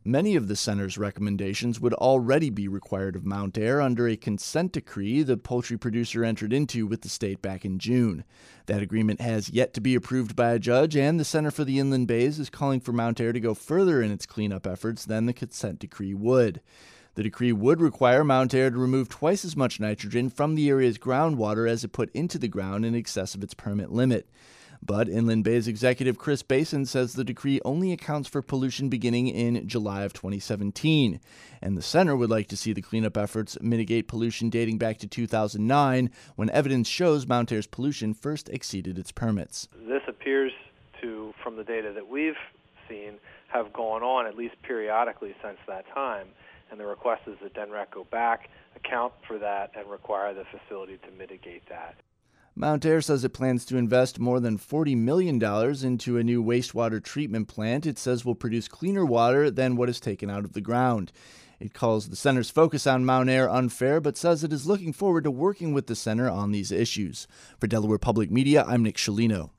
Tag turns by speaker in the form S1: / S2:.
S1: Many of the center's recommendations would already be required of Mount Ayr under a consent decree the poultry producer entered into with the state back in June. That agreement has yet to be approved by a judge, and the Center for the Inland Bays is calling for Mount Ayr to go further in its cleanup efforts than the consent decree would. The decree would require Mount Ayr to remove twice as much nitrogen from the area's groundwater as it put into the ground in excess of its permit limit. But Inland Bay's executive Chris Basin says the decree only accounts for pollution beginning in July of 2017, and the center would like to see the cleanup efforts mitigate pollution dating back to 2009, when evidence shows Mount Ayr's pollution first exceeded its permits.
S2: This appears to, from the data that we've seen, have gone on at least periodically since that time, and the request is that DNREC go back, account for that, and require the facility to mitigate that.
S1: Mount Ayr says it plans to invest more than $40 million into a new wastewater treatment plant it says will produce cleaner water than what is taken out of the ground. It calls the center's focus on Mount Ayr unfair, but says it is looking forward to working with the center on these issues. For Delaware Public Media, I'm Nick Scialino.